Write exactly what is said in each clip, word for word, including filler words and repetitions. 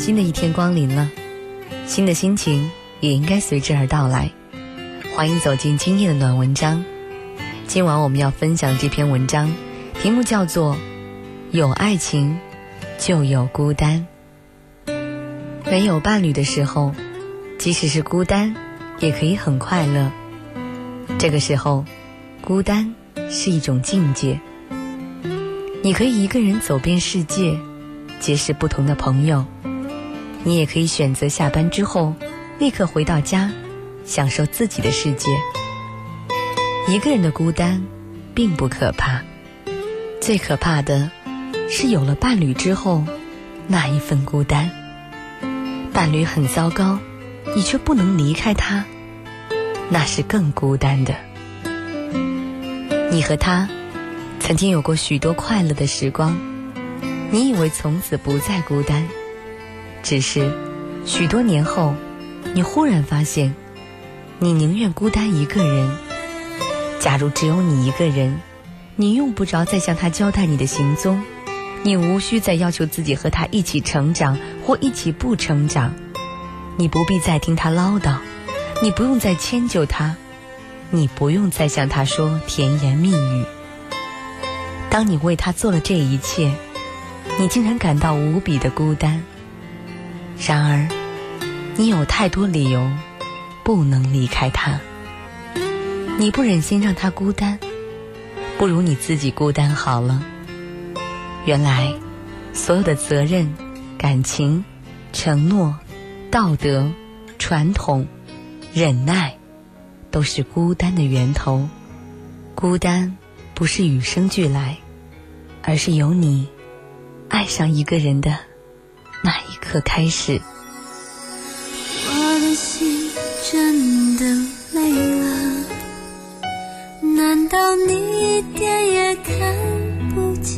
新的一天光临了，新的心情也应该随之而到来。欢迎走进今夜的暖文章。今晚我们要分享这篇文章，题目叫做有爱情就有孤单。没有伴侣的时候，即使是孤单也可以很快乐。这个时候，孤单是一种境界。你可以一个人走遍世界，结识不同的朋友，你也可以选择下班之后立刻回到家，享受自己的世界。一个人的孤单并不可怕，最可怕的是有了伴侣之后那一份孤单。伴侣很糟糕，你却不能离开他，那是更孤单的。你和他曾经有过许多快乐的时光，你以为从此不再孤单，只是许多年后，你忽然发现，你宁愿孤单一个人。假如只有你一个人，你用不着再向他交代你的行踪，你无需再要求自己和他一起成长或一起不成长，你不必再听他唠叨，你不用再迁就他，你不用再向他说甜言蜜语。当你为他做了这一切，你竟然感到无比的孤单。然而，你有太多理由不能离开他。你不忍心让他孤单，不如你自己孤单好了。原来，所有的责任、感情、承诺、道德、传统、忍耐，都是孤单的源头。孤单不是与生俱来，而是由你爱上一个人的那一刻开始。 我的心真的累了，难道你一点也看不见？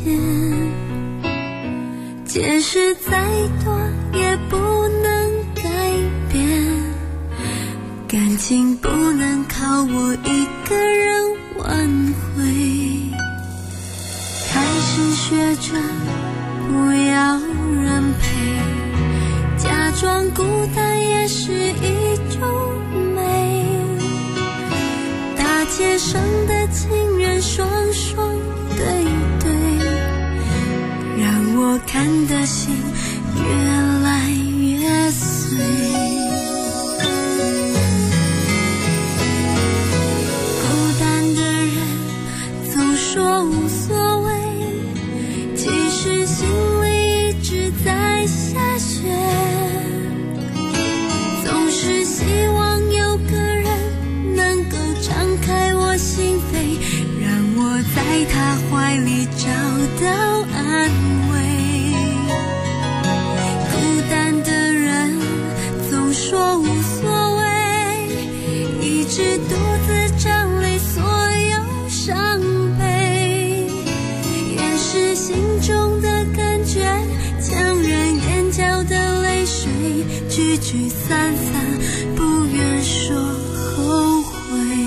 解释再多也不能改变，感情不能靠我一个人挽回。开始学着不要人陪，假装孤单也是一种美。大街上的情人双双对对，让我看的心越来越碎。孤单的人总说无所谓，其实心里一直在下雪。总是希望有个人能够敞开我心扉，让我在他怀里找到安慰。孤单的人总说无所谓，一直独自整理所有伤悲，掩饰心中的感觉，强忍眼角的泪水，聚聚散散，不愿说后悔。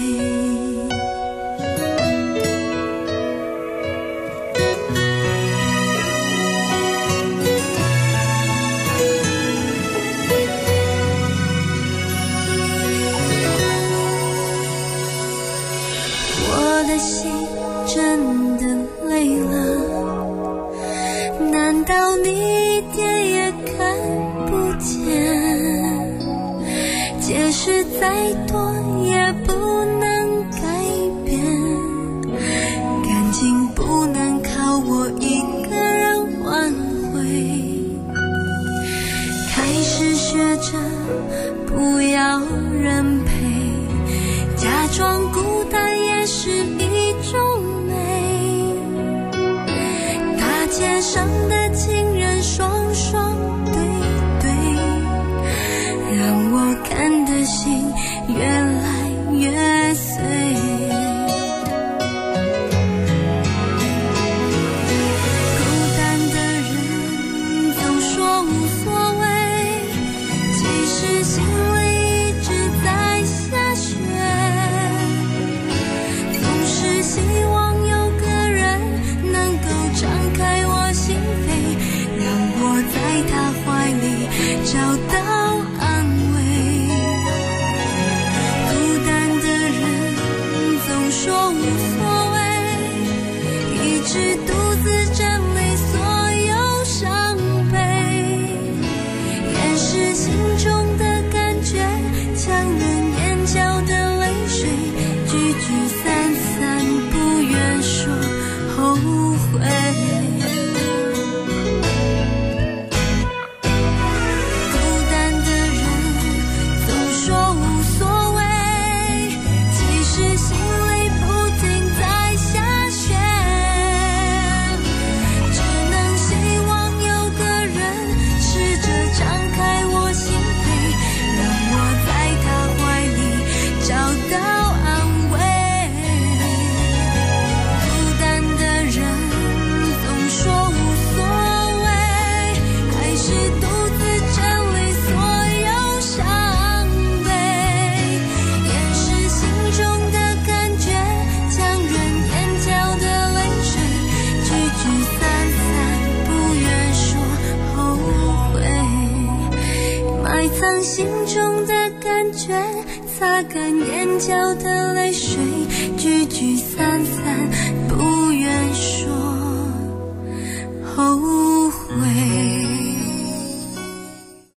我的心真的累了，难道你一点也看不见？解释再多也不能改变，感情不能靠我一个人挽回。开始学着不要人陪，假装孤单也是一种美。大街上的情人双双对对，让我看的心越来越碎。孤单的人总说无所谓，其实心里一直在下雪。总是希望有个人能够敞开我心扉，让我在他怀里藏心中的感觉，擦干眼角的泪水，